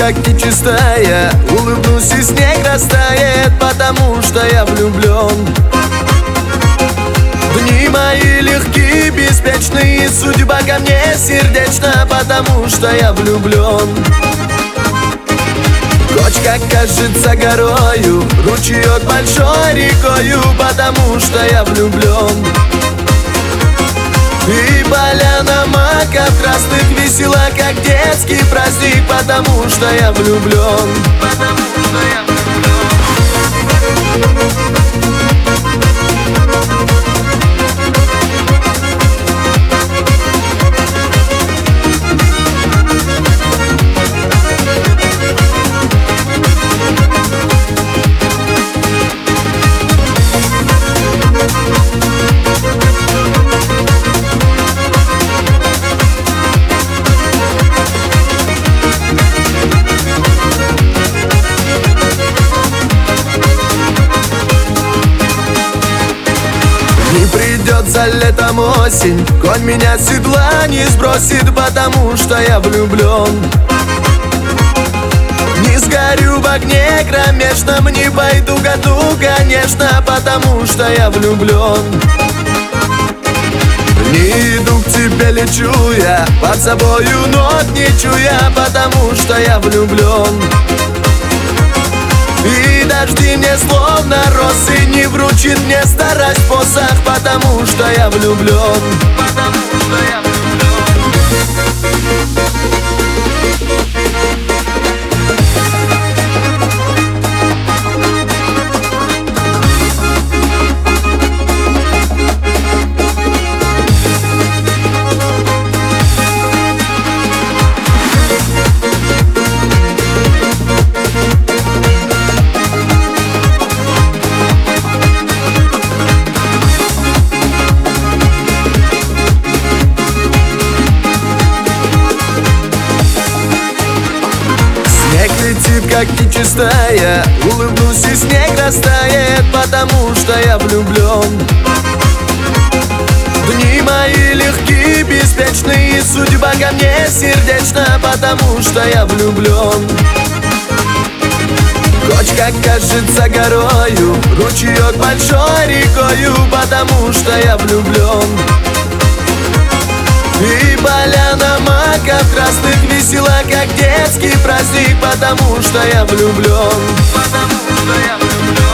как нечистая, улыбнусь и снег растает, потому что я влюблен. Дни мои легкие, беспечные, судьба ко мне сердечна, потому что я влюблен. Кочка кажется горою, ручеек большой рекою, потому что я влюблен. И поляна маков красных весела, как детский праздник, потому что я влюблен. Не придет за летом осень, конь меня с седла не сбросит, потому что я влюблен. Не сгорю в огне кромешном, не пойду к аду, конечно, потому что я влюблен. Не иду к тебе, лечу я, под собою ног не чуя, потому что я влюблен. И дожди мне словно росы не вручит мне старость посох, потому что я влюблен. Летит как нечистая, улыбнусь и снег растает, потому что я влюблен. Дни мои легкие, беспечные, судьба ко мне сердечна, потому что я влюблен. Кочка кажется горою, ручеек большой рекою, потому что я влюблен. И поляна маков красных весела, как детский праздник, потому что я влюблен.